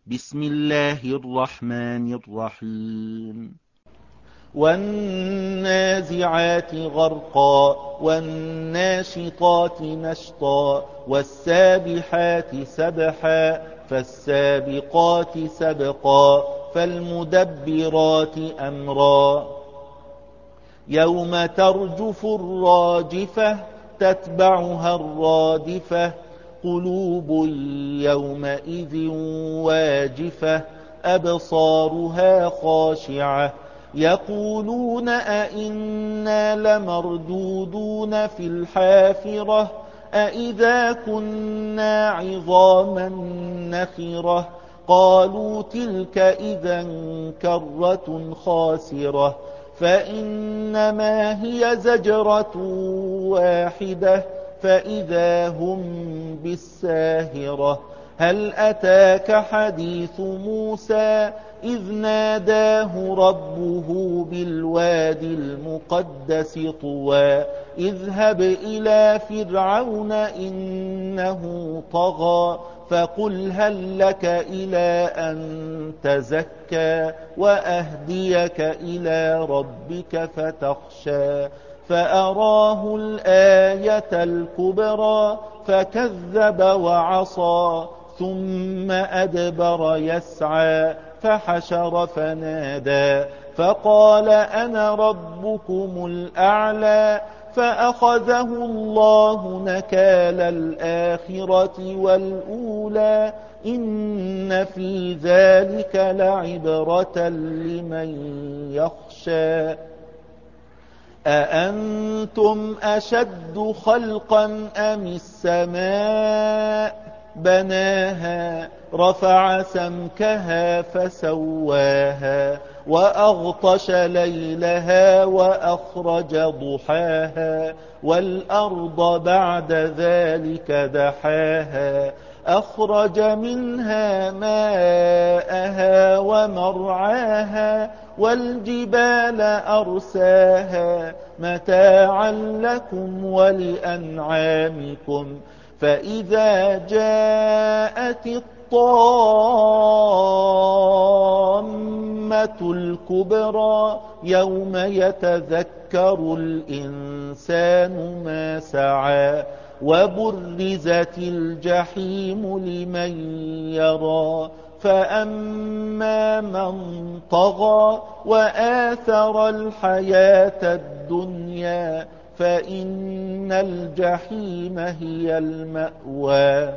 بسم الله الرحمن الرحيم والنازعات غرقا والناشطات نشطا والسابحات سبحا فالسابقات سبقا فالمدبرات أمرا يوم ترجف الراجفة تتبعها الرادفة قلوب يومئذ واجفة أبصارها خاشعة يقولون أئنا لمردودون في الحافرة أئذا كنا عظاما نخرة قالوا تلك إذا كرة خاسرة فإنما هي زجرة واحدة فإذا هم بالساهرة هل أتاك حديث موسى إذ ناداه ربه بالوادي المقدس طوى اذهب إلى فرعون إنه طغى فقل هل لك إلى أن تزكى وأهديك إلى ربك فتخشى فأراه الآية الكبرى فكذب وعصى ثم أدبر يسعى فحشر فنادى فقال أنا ربكم الأعلى فأخذه الله نكال الآخرة والأولى إن في ذلك لعبرة لمن يخشى أأنتم أشد خلقا أم السماء بناها رفع سمكها فسواها وأغطش ليلها وأخرج ضحاها والأرض بعد ذلك دحاها أخرج منها ماءها ومرعاها والجبال أرساها متاعا لكم ولأنعامكم فإذا جاءت الطامة الكبرى يوم يتذكر الإنسان ما سعى وبرزت الجحيم لمن يرى فأما من طغى وآثر الحياة الدنيا فإن الجحيم هي المأوى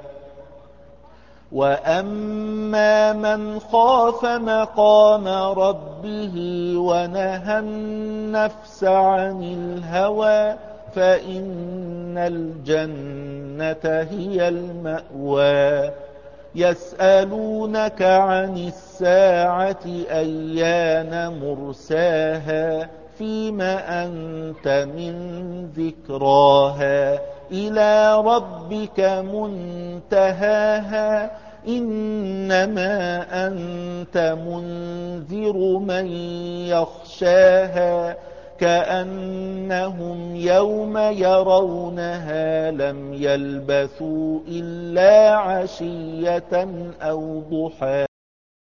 وأما من خاف مقام ربه ونهى النفس عن الهوى فإن الجنة هي المأوى يسألونك عن الساعة أيان مرساها فيم أنت من ذكراها إلى ربك منتهاها إنما أنت منذر من يخشاها كأنهم يوم يرونها لم يلبثوا إلا عشية أو ضحاها